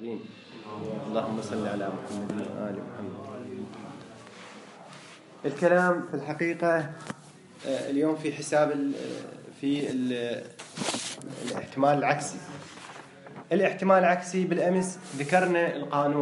المحمدين. اللهم صل على محمد وآل محمد. الكلام في الحقيقة اليوم في حساب في الاحتمال العكسي. الاحتمال العكسي بالأمس ذكرنا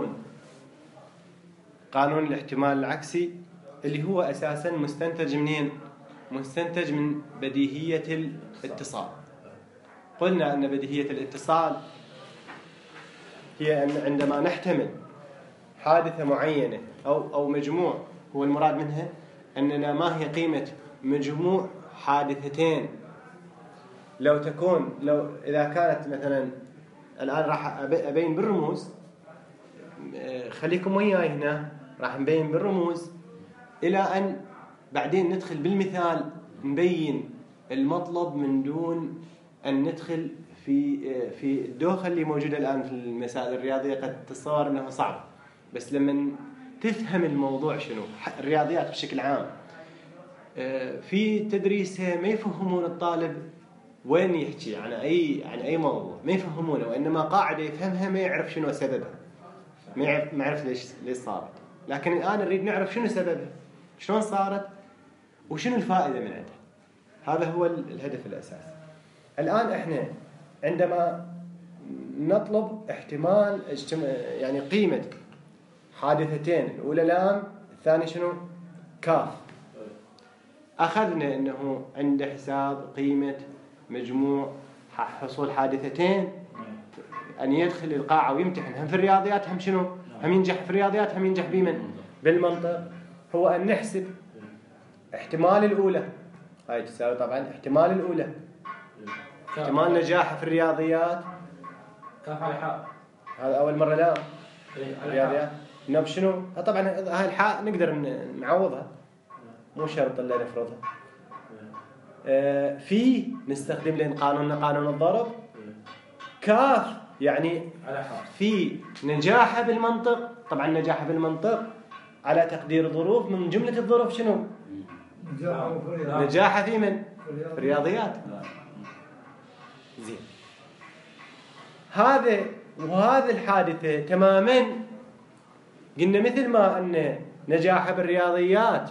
قانون الاحتمال العكسي اللي هو أساسا مستنتج منين؟ مستنتج من بديهية الاتصال. قلنا أن بديهية الاتصال هي أن عندما نحتمل حادثة معينة أو مجموع، هو المراد منها أننا ما هي قيمة مجموع حادثتين لو إذا كانت مثلا الآن راح أبين بالرموز، خليكم وياي هنا، راح نبين بالرموز إلى أن بعدين ندخل بالمثال نبين المطلب من دون أن ندخل في الدوخة اللي موجودة الآن في المسائل الرياضية. قد تتصور أنه صعب، بس لما تفهم الموضوع شنو الرياضيات بشكل عام في تدريسها ما يفهمون الطالب وين يحكي عن أي موضوع، ما يفهمونه، وإنما قاعدة يفهمها ما يعرف شنو سببها، ما يعرف ليش صارت. لكن الآن نريد نعرف شنو سببها، شلون صارت، وشنو الفائدة من عندها. هذا هو الهدف الأساسي. الآن إحنا عندما نطلب احتمال يعني قيمة حادثتين، الأولى لام، الثاني شنو؟ كاف. أخذنا أنه عند حساب قيمة مجموع حصول حادثتين أن يدخل القاعة ويمتحن هم في الرياضيات، هم شنو؟ هم ينجح في الرياضيات، هم ينجح بالمنطق. هو أن نحسب احتمال الأولى، هاي تساوي طبعا احتمال الأولى، احتمال نجاحه في الرياضيات كاف على حاء. هذا أول مرة لا الرياضيات نب شنو؟ طبعا هاي الحاء نقدر نعوضها، مو شرط إلا نفرضها. في نستخدم لين قانون الضرب. كاف يعني في نجاحه بالمنطق، طبعا نجاحه بالمنطق على تقدير ظروف، من جملة الظروف شنو؟ نجاحه في من؟ في الرياضيات. زين، وهذه الحادثة تماما قلنا مثل ما أن نجاحه بالرياضيات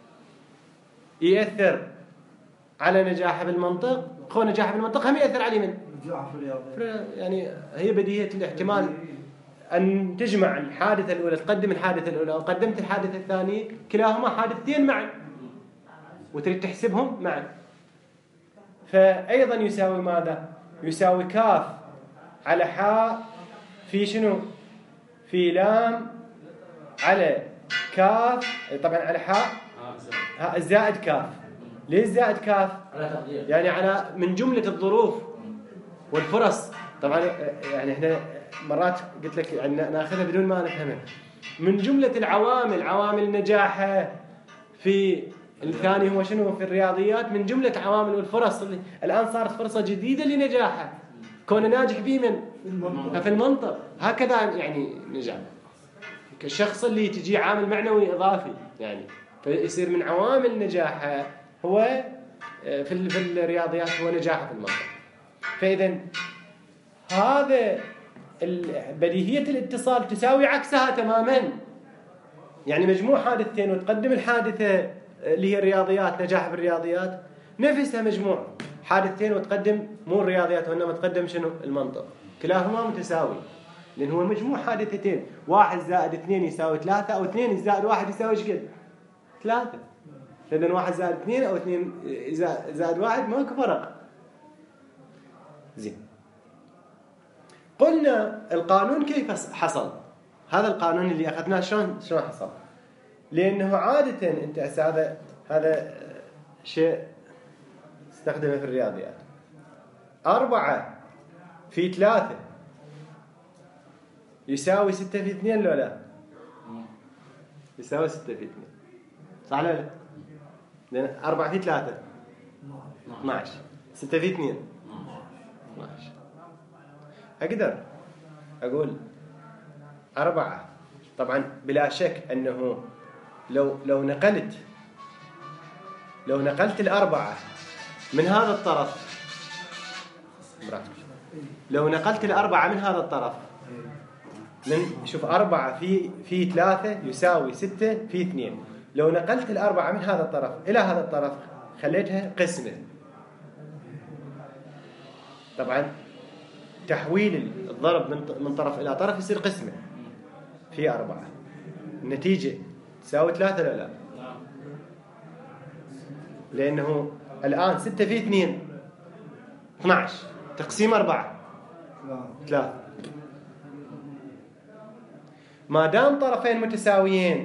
يأثر على نجاحه بالمنطق، هو نجاحه بالمنطق هم يأثر عليه من نجاحه في الرياضيات. يعني هي بديهية الاحتمال أن تجمع الحادثة الأولى، تقدم الحادثة الأولى وقدمت الحادثة الثانية، كلاهما حادثتين معا وتريد تحسبهم معا. فأيضا يساوي ماذا؟ يساوي كاف على حاء في شنو؟ في لام على كاف، طبعا على حاء زائد كاف. ليش زائد كاف؟ يعني على من جملة الظروف والفرص. طبعا يعني احنا مرات قلت لك يعني ناخذها بدون ما نفهمها. من جملة العوامل، عوامل النجاح في الثاني هو شنو؟ في الرياضيات، من جملة عوامل والفرص اللي الآن صارت فرصة جديدة لنجاحه، كونه ناجح فيه في المنطق. هكذا يعني نجاح كالشخص اللي تجي عامل معنوي إضافي، يعني فيصير من عوامل نجاحه هو في الرياضيات هو نجاحه في المنطق. فإذا هذا بديهية الاتصال تساوي عكسها تماما. يعني مجموع حادثتين وتقدم الحادثة اللي هي الرياضيات، نجاح بالرياضيات، نفسها مجموع حادثتين وتقدم مو الرياضيات وإنما تقدم شنو؟ المنطق. كلاهما متساوي، لأن هو مجموع حادثتين، 1 زائد 2 يساوي 3، أو 2 زائد 1 يساوي ايش قد؟ 3. لأن 1 زائد 2 أو 2 زائد 1 ماكو فرق. زين، قلنا القانون كيف حصل؟ هذا القانون اللي أخذناه شلون حصل؟ لأنه عادة أنت هذا شيء استخدمه في الرياضيات. 4 في 3 يساوي 6 في 2 لو لا؟ يساوي 6 في 2، صح ولا لا؟ لأن 4 في 3 12، 6 في 2 12. أقدر أقول 4. طبعا بلا شك أنه لو نقلت 4 من هذا الطرف، لو نقلت 4 من هذا الطرف شوف 4 في 3 يساوي 6 في 2. لو نقلت ال4 من هذا الطرف إلى هذا الطرف خليتها قسمة، طبعا تحويل الضرب من طرف إلى طرف يصير قسمة في 4. النتيجة تساوي 3 لا لا، لأنه الآن 6 في 2 12 تقسيم 4 3. ما دام طرفين متساويين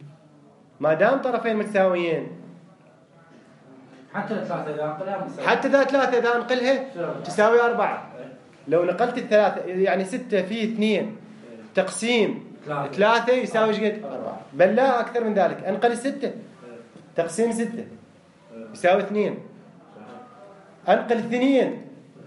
حتى الثلاثة إذا أنقلها حتى ذا 3 إذا أنقلها تساوي 4. لو نقلت الثلاثة يعني 6 في 2 تقسيم 3 يساوي ايش قد؟ 4. بل لا أكثر من ذلك، أنقل 6 تقسيم 6 يساوي 2. أنقل 2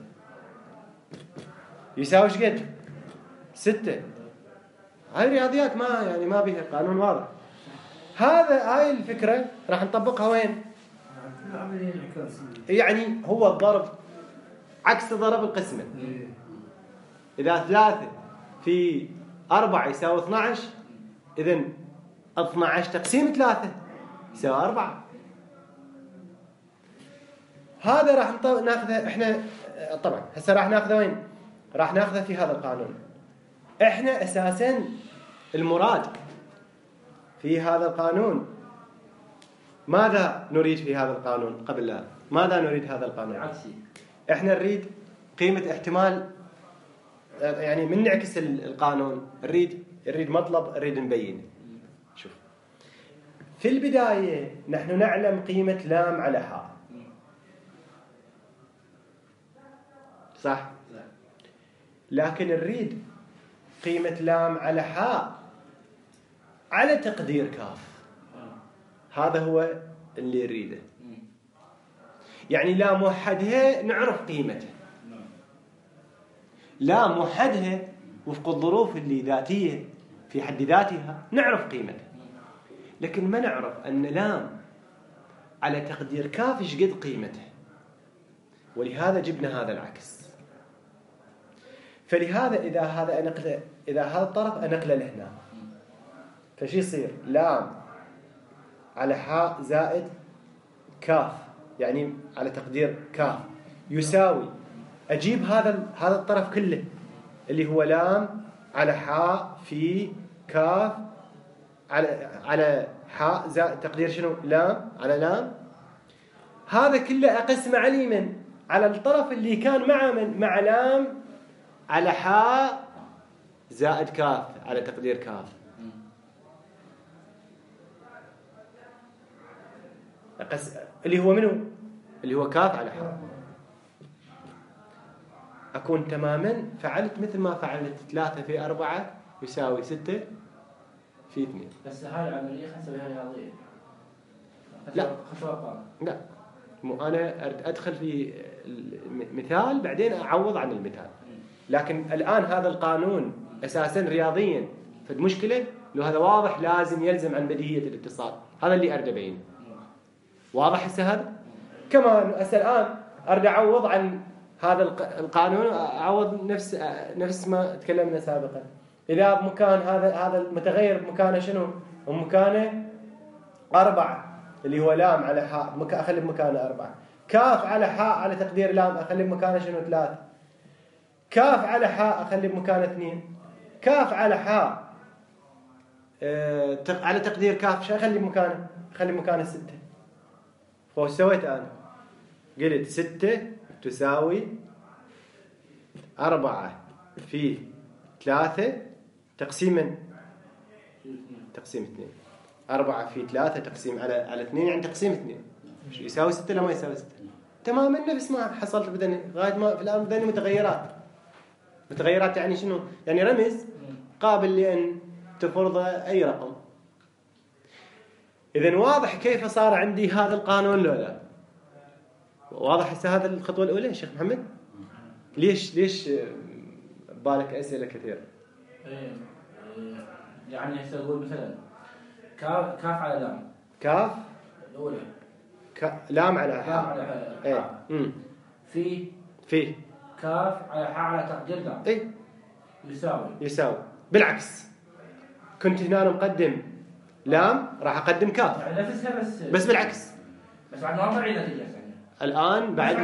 يساوي ايش قد؟ 6. هاي الرياضيات ما بيها قانون واضح. هاي الفكرة راح نطبقها وين؟ يعني هو الضرب عكس ضرب القسمة. إذا 3 في 4 يساوي 12، إذن 12 تقسيم 3 يساوي 4. هذا راح ناخذه احنا طبعا. هسه راح ناخذه وين؟ راح ناخذه في هذا القانون. احنا اساسا المراد في هذا القانون ماذا نريد في هذا القانون؟ قبل لا ماذا نريد هذا القانون؟ عكسي. احنا نريد قيمة احتمال، يعني من نعكس القانون نريد مطلب نريد نبين. شوف في البداية نحن نعلم قيمة لام على حاء، صح؟ لكن نريد قيمة لام على حاء على تقدير كاف. هذا هو اللي نريده. يعني لا موحدها نعرف قيمتها، لا موحدها وفق الظروف اللي ذاتية في حد ذاتها نعرف قيمتها، لكن ما نعرف أن لام على تقدير كاف إيش قد قيمتها. ولهذا جبنا هذا العكس. فلهذا إذا هذا الطرف أنقله لهنا، فشي يصير لام على حاء زائد كاف، يعني على تقدير كاف يساوي، أجيب هذا الطرف كله اللي هو لام على حاء في كاف على حاء زائد تقدير شنو؟ لام على لام. هذا كله أقسمه على اليمين على الطرف اللي كان مع لام على حاء زائد كاف على تقدير كاف. اللي هو منو؟ اللي هو كاف على حاء. أكون تماما فعلت مثل ما فعلت 3 في 4 يساوي 6 في 2. بس هاي العملية خلنا نسويها رياضية. لا خطوة لا، مو أنا أدخل في المثال بعدين أعوض عن المثال. لكن الآن هذا القانون أساسا رياضيا، فالمشكلة لو هذا واضح لازم يلزم عن بديهية الاتصال. هذا اللي أريد أبينه. واضح هسه هذا؟ كمان هسه الآن أريد أعوض عن هذا القانون، أعوض نفس ما تكلمنا سابقا. إذا بمكان هذا المتغير بمكانه شنو؟ بمكانه 4 اللي هو لام على حاء، أخلي بمكانه 4. كاف على حاء على تقدير لام أخلي بمكانه شنو؟ 3. كاف على حاء أخلي بمكانه 2. كاف على حاء على تقدير كاف شو أخلي بمكانه؟ أخلي بمكانه 6. فوش سويت أنا؟ قلت 6 تساوي 4 في 3 تقسيم 2. 4 في 3 تقسيم على 2 يعني تقسيم 2. شو يساوي 6 لا ما يساوي 6؟ تماما نفس ما حصلت بدني غاية ما في الآن بدني متغيرات يعني شنو؟ يعني رمز قابل لأن تفرض أي رقم. إذن واضح كيف صار عندي هذا القانون لو لا؟ واضح هسه هذا الخطوة الأولى يا شيخ محمد؟ ليش بالك أسئلة كثيرة؟ يعني هسه أقول مثلا كاف على لام. كاف الأولى. لام على حاء. لام على حاء. في في كاف على حاء على تقدير لام. إيه. يساوي بالعكس، كنت هنا مقدم لام راح أقدم كاف، يعني نفسها بس بالعكس. بس بعد ما طلع نتيجة ثانية الآن بعد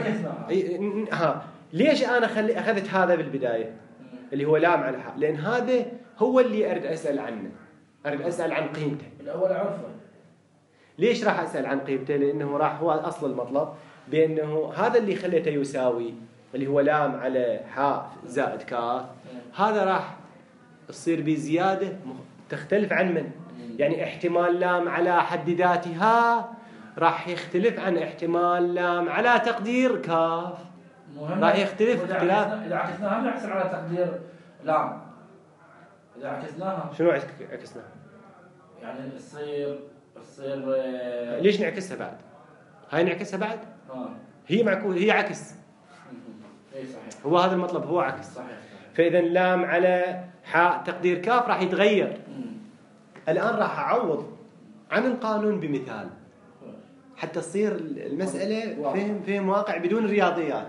ليش أنا أخذت هذا بالبداية اللي هو لام على حاء؟ لأن هذا هو اللي أريد أسأل عنه، أريد أسأل عن قيمته. الأول عرفه. ليش راح أسأل عن قيمته؟ لأنه راح هو أصل المطلب بأنه هذا اللي خليته يساوي اللي هو لام على حاء زائد كاف، هذا راح تصير بزيادة تختلف عن من؟ يعني احتمال لام على حد ذاتها راح يختلف عن احتمال لام على تقدير كاف، راح يختلف اختلاف. إذا عكسناها نحصل على تقدير لام. إذا عكسناها شنو عكسناها؟ يعني تصير ليش نعكسها بعد؟ هاي نعكسها بعد؟ هي معكوس، هي عكس. اي صحيح. هو هذا المطلب، هو عكس. صحيح. فإذا لام على حاء تقدير كاف راح يتغير. الآن راح أعوض عن القانون بمثال حتى تصير المسألة فهم واقع بدون الرياضيات.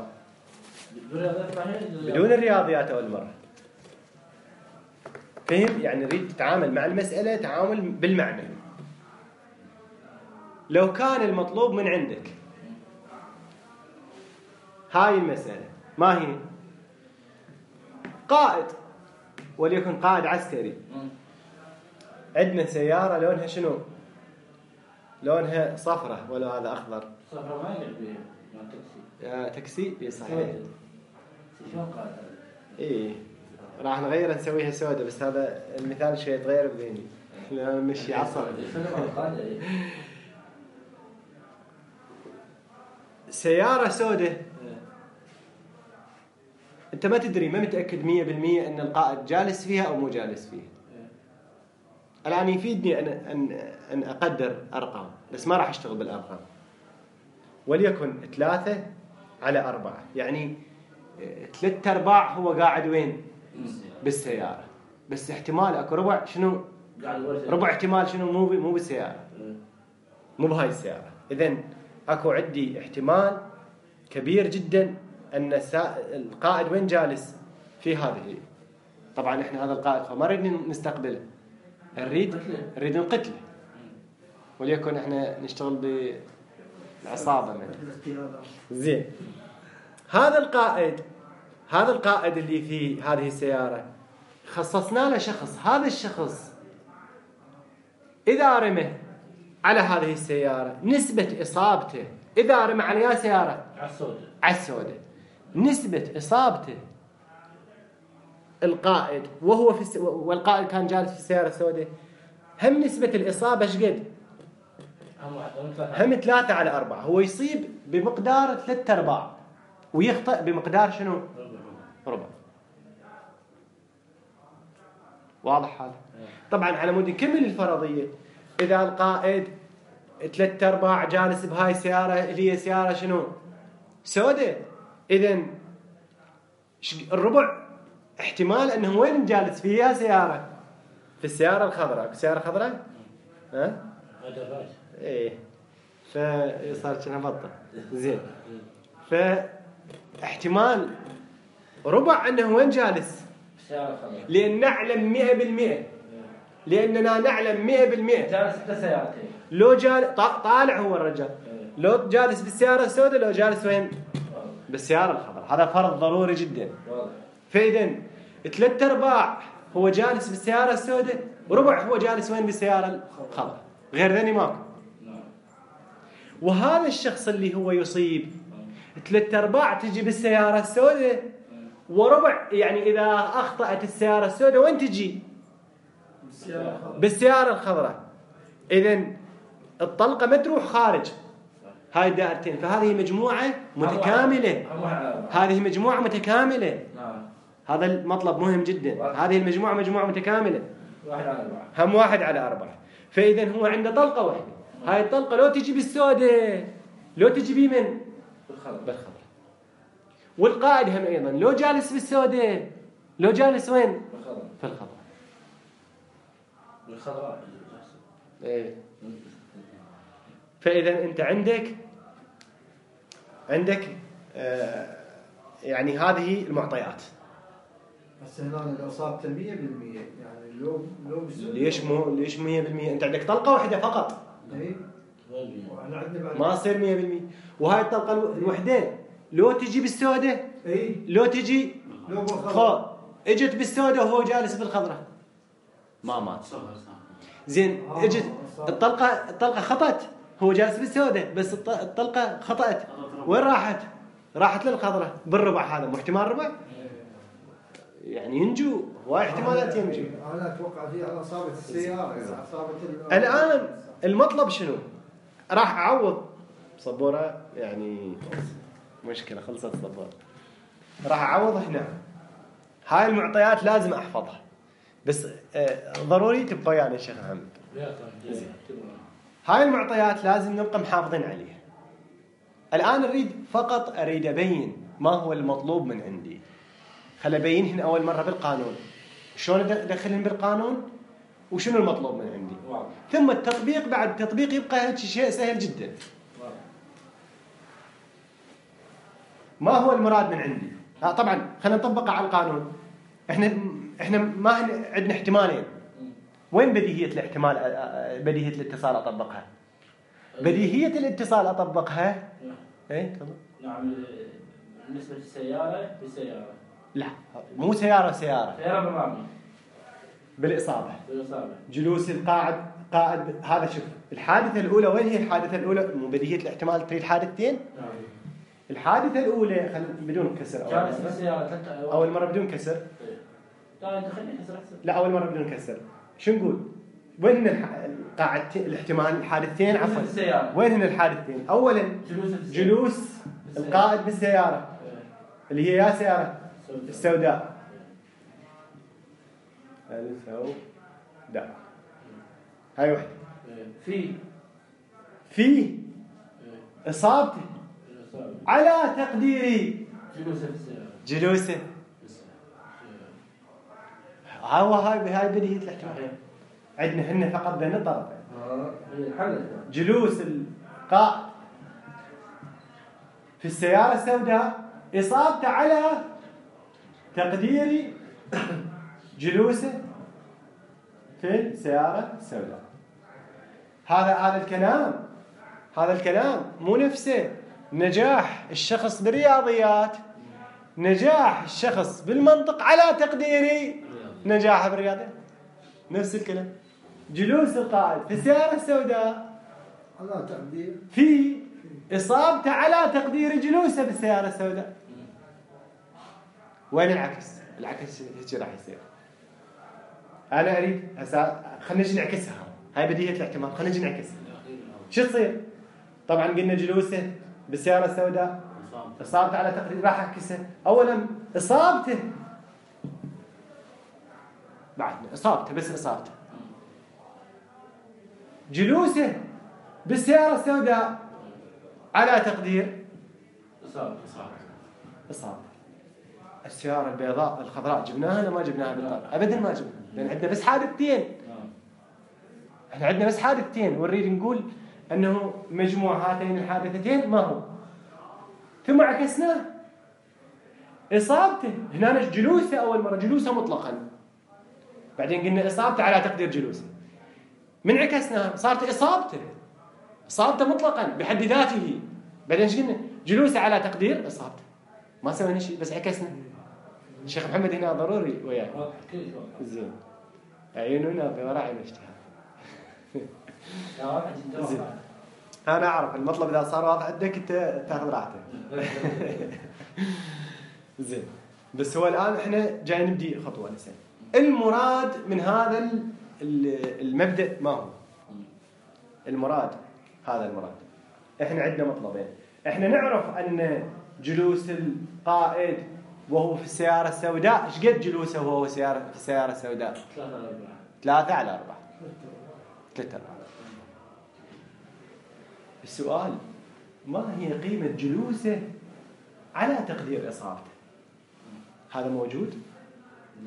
بدون الرياضيات أول مرة. فهم؟ يعني نريد تتعامل مع المسألة تعامل بالمعنى. لو كان المطلوب من عندك هاي المسألة ما هي؟ قائد، وليكن قائد عسكري، عندنا سيارة لونها شنو؟ لونها صفرة ولا هذا أخضر؟ صفرة ما يقعد بيه ما تاكسي. تاكسي؟ إيه صحيح. شلون قائد هذا؟ إيه راح نغير نسويها سوداء، بس هذا المثال شوي يتغير بذهني لأن نمشي عصر. سيارة سوداء أنت ما تدري، ما متأكد 100% أن القائد جالس فيها أو مو جالس فيها. الآن يفيدني أن أقدر أرقام، بس ما راح أشتغل بالأرقام. وليكن 3/4، يعني 3/4 هو قاعد وين؟ بالسيارة. بس احتمال أكو ربع شنو؟ ربع احتمال شنو؟ مو بالسيارة، مو بهاي السيارة. إذن أكو عندي احتمال كبير جدا أن القائد وين جالس؟ في هذه. طبعا إحنا هذا القائد فما نريد نستقبله، نريد نقتله. وليكن إحنا نشتغل بالعصابة منه. زين، هذا القائد اللي في هذه السيارة خصصنا له شخص. هذا الشخص إذا رمى على هذه السيارة نسبة إصابته، إذا رمى على يا سيارة على السوداء نسبة إصابته القائد وهو والقائد كان جالس في السيارة السوداء، هم نسبة الإصابة شقد؟ هم 3/4. هو يصيب بمقدار 3/4 ويخطئ بمقدار شنو؟ ربع. واضح هذا؟ طبعا على مود نكمل الفرضية. إذا القائد 3/4 جالس بهاي السيارة اللي هي سيارة شنو؟ سوداء، إذن الربع احتمال أنه وين جالس فيها سيارة؟ في السيارة الخضراء. السيارة الخضراء؟ ها؟ إيه، فصار كنا بطة. زين، فاحتمال ربع أنه وين جالس؟ لأن نعلم 100%، لأننا نعلم 100% جالس بسيارتين. لو طالع هو الرجال، لو جالس بالسيارة السوداء لو جالس وين؟ بالسيارة الخضراء. هذا فرض ضروري جدا. فإذا 3/4 هو جالس بالسيارة السوداء، وربع هو جالس وين؟ بالسيارة الخضراء. غير ذني ماكو. وهذا الشخص اللي هو يصيب 3/4 تجي بالسيارة السوداء، وربع يعني إذا أخطأت السيارة السوداء وين تجي؟ بالسيارة الخضراء. إذن الطلقة ما تروح خارج هاي الدائرتين، فهذه مجموعة متكاملة. هذه مجموعة متكاملة. هذا المطلب مهم جدا. هذه المجموعة مجموعة متكاملة، هم 1/4. فإذا هو عنده طلقة واحدة. هاي الطلقة لو تجي بالسوداء لو تجي بمن؟ بالخضراء. والقائد هم أيضا لو جالس بالسوداء لو جالس وين؟ في الخضراء. بالخضراء. إيه. فإذا أنت عندك يعني هذه المعطيات. بس هنا لو صارت 100% يعني لو ليش 100%؟ انت عندك طلقه واحده فقط. اي واحنا عندنا بعد ما تصير 100%. وهاي الطلقه الوحده لو تجي بالسوداء، اي لو تجي لو خو اجت بالسوداء وهو جالس بالخضراء ما مات. زين اجت الطلقه خطأت، هو جالس بالسوداء بس الطلقه خطأت، وين راحت؟ راحت للخضراء بالربع. هذا مو احتمال ربع؟ يعني ينجو، هواي احتمالات ينجو. انا اتوقع في على اصابه السياره يعني اصابه الان المطلب شنو؟ راح اعوض صبوره، يعني مشكله خلصت صبوره. راح اعوض هنا. هاي المعطيات لازم احفظها، بس ضروري تبقى ويانا شيخ محمد. زين. هاي المعطيات لازم نبقى محافظين عليها. الان اريد ابين ما هو المطلوب من عندي. خل ابينهن اول مره بالقانون، شلون ادخلهن بالقانون وشنو المطلوب من عندي. ثم التطبيق، بعد التطبيق يبقى شيء سهل جدا. ما هو المراد من عندي؟ طبعا خلينا نطبقه على القانون. احنا ما عندنا احتمالين. وين بديهية الاحتمال؟ بديهية الاتصال اطبقها. بديهية الاتصال اطبقها. ايه تفضل. نعم بالنسبة للسيارة بسيارة. لا مو سيارة سيارة بالرامي. بالإصابة. بالإصابة. جلوس قائد. هذا شوف الحادثة الأولى. وين هي الحادثة الأولى؟ مو بديهية الاحتمال تريد حادثتين. الحادثة الأولى بدون كسر. جالس بالسيارة أول مرة بدون كسر. لا أنت خليني كسر أحسن. لا أول مرة بدون كسر. شو نقول؟ وين القاعدتين الاحتمال الحادثتين عفوا؟ وين هن الحادثتين؟ أولا جلوس القائد بالسيارة اللي هي يا سيارة السوداء. السوداء هاي وحدة. في إصابته على تقديري جلوسه. هاي بديهية الاحتمال. عندنا هن فقط بين الطرفين. جلوس القائد في السيارة السوداء إصابته على تقديري جلوسه في السيارة السوداء. هذا الكلام مو نفسه نجاح الشخص بالرياضيات، نجاح الشخص بالمنطق على تقديري نجاحه بالرياضيات. نفس الكلام. جلوس القائد في السيارة السوداء على تقدير في إصابته على تقدير جلوسه بالسيارة السوداء. وين العكس هيك راح يصير. أنا أريد خلينا نجي نعكسها. هاي بديهية الاحتمال. خلينا نجي نعكسها. شو تصير؟ طبعا قلنا جلوسه بالسيارة السوداء إصابته على تقدير. راح أعكسها. أولا إصابته بعدنا إصابته بس إصابته. جلوسه بالسيارة السوداء على تقدير إصابة. السيارة البيضاء الخضراء جبناها ولا ما جبناها بالطبع؟ أبدا ما جبناها، لأن عندنا بس حادثتين. احنا عندنا بس حادثتين ونريد نقول أنه مجموع هاتين الحادثتين ما هو. ثم عكسناه. إصابته هنا جلوسه أول مرة جلوسه مطلقا، بعدين قلنا إصابته على تقدير جلوسه. من عكسناها صارت إصابته مطلقا بحد ذاته. بعدين ايش قلنا؟ جلوسه على تقدير إصابته. ما سوينا شيء بس عكسنا. الشيخ محمد هنا ضروري وياك. زين. عيوننا بوراء عين اشتهى. زين. أنا أعرف المطلب إذا صار واضح عندك أنت تاخذ راحتك. زين. بس هو الآن إحنا جاي نبدي خطوة لسه. المراد من هذا المبدأ ما هو؟ المراد هذا المراد. إحنا عندنا مطلبين. إحنا نعرف أن جلوس القائد وهو في السيارة السوداء إيش قد جلوسه وهو في السيارة السوداء؟ 3/4. 3/4. السؤال ما هي قيمة جلوسه على تقدير إصابته؟ هذا موجود؟ لا.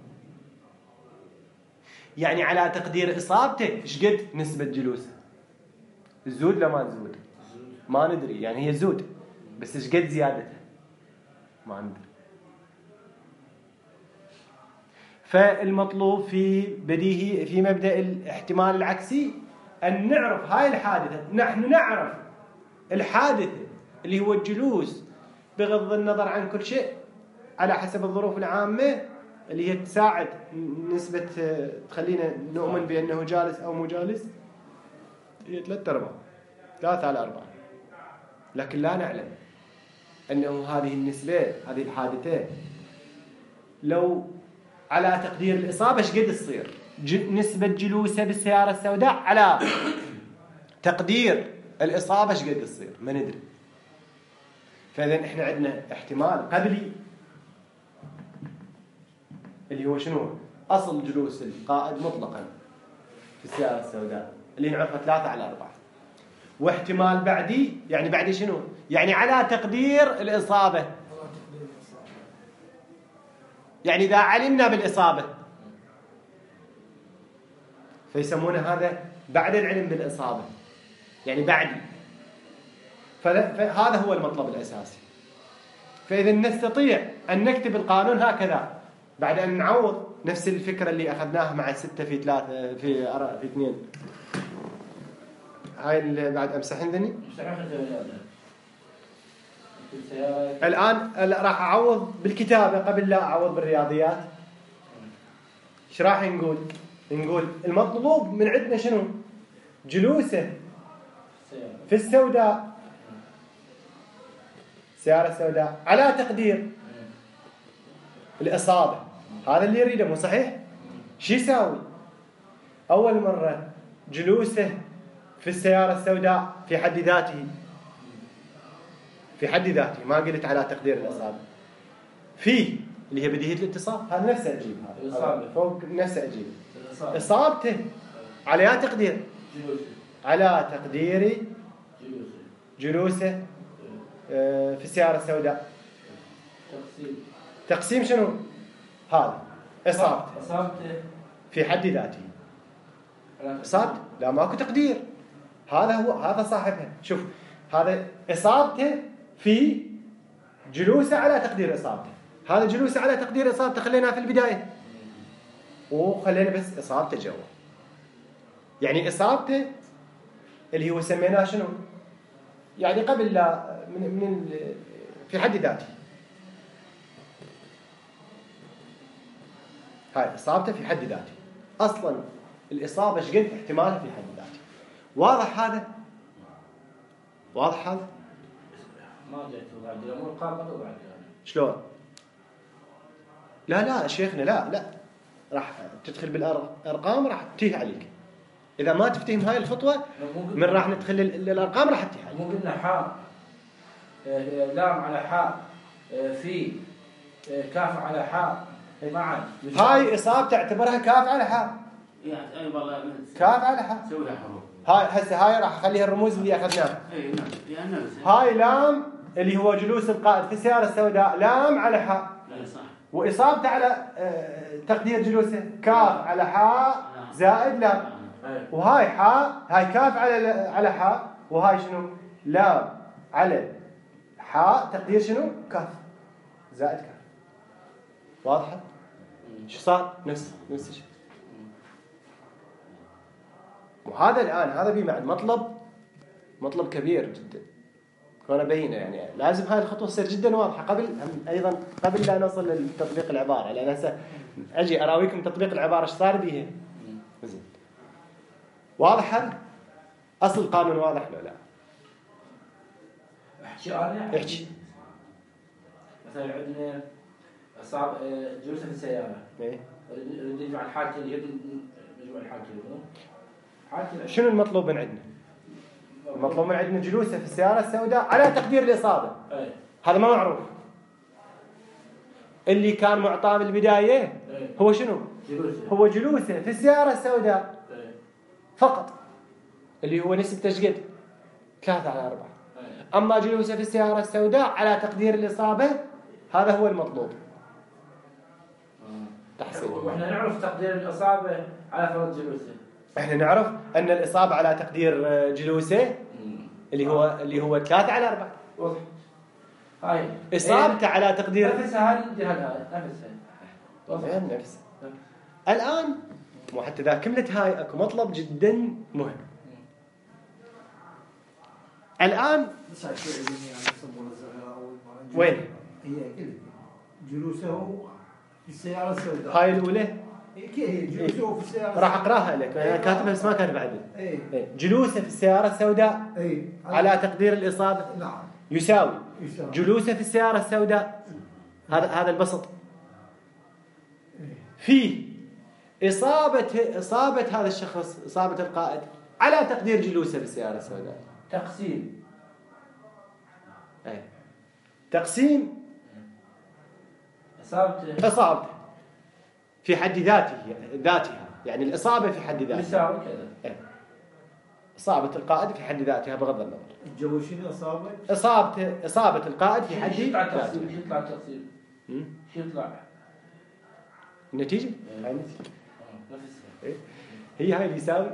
يعني على تقدير إصابته إيش قد نسبة جلوسه؟ الزود لا ما تزود؟ ما ندري. يعني هي زود بس إيش قد زيادتها؟ ما ندري. فالمطلوب في بديهي في مبدأ الاحتمال العكسي أن نعرف هاي الحادثة. نحن نعرف الحادثة اللي هو الجلوس بغض النظر عن كل شيء على حسب الظروف العامة اللي هي تساعد نسبة تخلينا نؤمن بأنه جالس أو مو جالس، هي 3/4. لكن لا نعلم أنه هذه النسبة، هذه الحادثة لو على تقدير الإصابة ايش قد تصير نسبة جلوسه بالسيارة السوداء على تقدير الإصابة ايش قد تصير ما ندري. فإذا إحنا عندنا احتمال قبلي اللي هو شنو؟ أصل جلوس القائد مطلقا في السيارة السوداء اللي نعرفها 3/4. واحتمال بعدي، يعني بعدي شنو؟ يعني على تقدير الإصابة. يعني إذا علمنا بالإصابة فيسمونه هذا بعد العلم بالإصابة، يعني بعدي. فهذا هو المطلب الأساسي. فإذا نستطيع أن نكتب القانون هكذا بعد أن نعوض نفس الفكرة اللي أخذناها مع 6 في 3 في 2. هاي اللي بعد أمسح ذني. الآن راح أعوض بالكتابة قبل لا أعوض بالرياضيات. إيش راح نقول؟ نقول المطلوب من عندنا شنو؟ جلوسه في السوداء، السيارة السوداء على تقدير الإصابة. هذا اللي يريده مو صحيح؟ شو يساوي؟ أول مرة جلوسه في السيارة السوداء في حد ذاته، في حد ذاته ما قلت على تقدير الإصابة، في اللي هي بديهية الاتصال، هذا نفسه أجيب، هذا فوق نفسه أجيب إصابته على تقدير على تقدير جلوسه في السيارة السوداء. تقسيم شنو؟ هذا إصابته في حد ذاته. إصابته لا ماكو تقدير، هذا هو، هذا صاحبها. شوف هذا إصابته في جلوسه على تقدير إصابته، هذا جلوسه على تقدير إصابته خلينا في البداية وخلينا بس إصابته جوا. يعني إصابته اللي هو سميناه شنو؟ يعني قبل لا من في حد ذاته، هاي إصابته في حد ذاته. أصلاً الإصابة ايش قد احتمالها في حد ذاته. واضح هذا؟ واضح هذا؟ ما جيت بعد الأمور قابلة وبعد شلون؟ لا شيخنا لا راح تدخل بالأرقام راح تتيه عليك. إذا ما تفتهم هاي الخطوة من راح ندخل الأرقام راح تتيه عليك. مو قلنا حاء لام على حاء في كاف على حاء معا. هاي إصابة تعتبرها كاف على حاء. اي والله كاف على حاء. سوي لها حروف. هاي هسه هاي راح اخليها الرموز اللي اخذناها. اي نعم يعني هاي لام اللي هو جلوس القائد في السيارة السوداء، لام على حاء. لا صح. وإصابته على تقدير جلوسه كاف على حاء زائد لام. وهاي حاء، هاي كاف على حاء، وهاي شنو؟ لام على حاء تقدير شنو؟ كاف زائد كاف. واضحة؟ شو صار؟ نفس الشيء. وهذا الآن هذا بمعنى مطلب كبير جدا كون بينه. يعني لازم هاي الخطوة تصير جدا واضحة قبل لا نصل لتطبيق العبارة، لأن هسه أجي أراويكم تطبيق العبارة إيش صار بيها. زين واضح هذا؟ أصل القانون واضح ولا لا؟ احكي. مثلا عندنا صار جلوسه في السيارة. إيه. نجمع الحالتين نجمع الحالتين. شنو المطلوب من عندنا؟ المطلوب من عندنا جلوسه في السيارة السوداء على تقدير الإصابة. هذا ما معروف. اللي كان معطاه بالبداية هو شنو؟ هو جلوسه في السيارة السوداء فقط، اللي هو نسبة تشقد 3/4. أما جلوسه في السيارة السوداء على تقدير الإصابة هذا هو المطلوب تحصيل. وإحنا نعرف تقدير الإصابة على فرض جلوسه. احنا نعرف ان الاصابه على تقدير جلوسه اللي هو 3/4. واضح. هاي اصابته على تقدير نفسها هذه نديرها نفسها. واضح نفسها. الآن وحتى إذا كملت هاي أكو مطلب جدا مهم. الآن بس هاي شوي يعني يسمونه الزهراء أول ما وين؟ هي كذا جلوسه في السيارة السوداء. هاي الأولى هي جلوسه في السيارة. راح أقراها لك أنا كاتبها بس ما كاتب عدل. جلوسه في السيارة السوداء على تقدير الإصابة نعم يساوي جلوسه في السيارة السوداء، هذا البسط، في إصابة هذا الشخص، إصابة القائد على تقدير جلوسه في السيارة السوداء. تقسيم. تقسيم إصابته في حد ذاتها، يعني الإصابة في حد ذاتها يساوي كذا. إصابة القائد في حد ذاتها بغض النظر. الجو شنو إصابة القائد في حد ذاتها. يطلع تقسيم. يطلع النتيجة. هي هاي اللي يساوي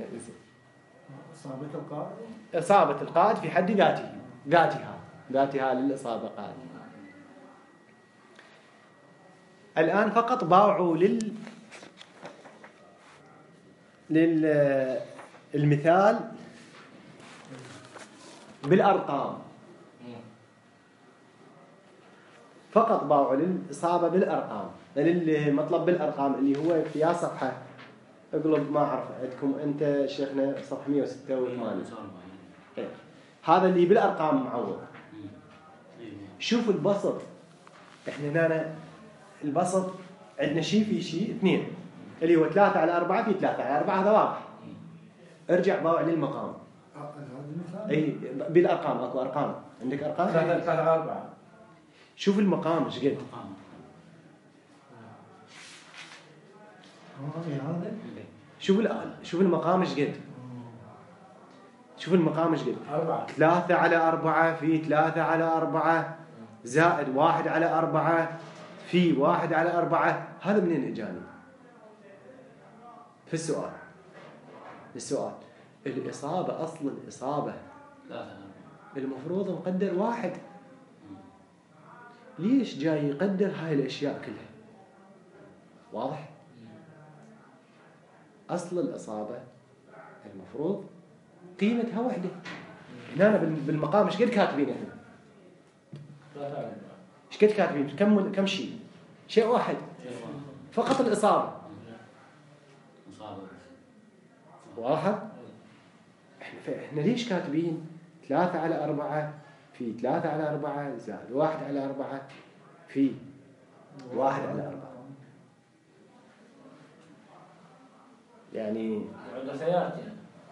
إصابة القائد في حد ذاتها للإصابة قائد. الآن فقط باوعوا للمثال بالأرقام، فقط باوعوا للإصابة بالأرقام، للمطلب بالأرقام اللي هو في صفحة اقلب ما أعرف عندكم أنت شيخنا صفحة 186. هذا اللي بالأرقام معوض. شوف البسط، إحنا هنا البسط عندنا شيء في شيء 2 اللي هو 3 على 4 في 3 على 4، هذا واضح. ارجع باوع للمقام. أي بالأرقام أكو أرقام، عندك أرقام 3 على 4. شوف المقام ايش قد. شوف المقام ايش قد. شوف المقام ايش قد. 3 على 4 في 3 على 4 زائد 1 على 4 في 1 على 4. هذا منين اجاني؟ في السؤال الإصابة، أصل الإصابة المفروض نقدر 1. ليش جاي يقدر هاي الأشياء كلها؟ واضح؟ أصل الإصابة المفروض قيمتها 1. هنا بالمقام ايش قد كاتبين احنا؟ ايش قد كاتبين؟ كم شيء؟ شيء 1 فقط الإصابة. واضح؟ احنا ليش كاتبين 3 على 4 في 3 على 4 زائد 1 على 4 في 1 على 4؟ يعني معدسيات يعني.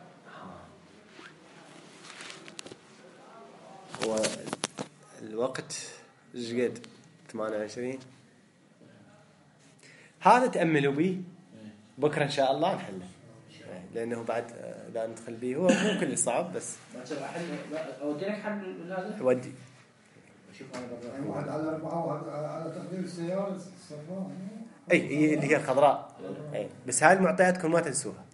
هو الوقت ايش قد 28. هذا تأملوا به بكرة إن شاء الله نحله، لأنه بعد إذا ندخل به هو مو كل صعب بس. أودي لك حل هذا. ودي. شوف أنا يعني 1 على 4 وهذا على تقدير السيارة الصفراء. أي هي اللي هي الخضراء. أي بس هاي المعطياتكم ما تنسوها.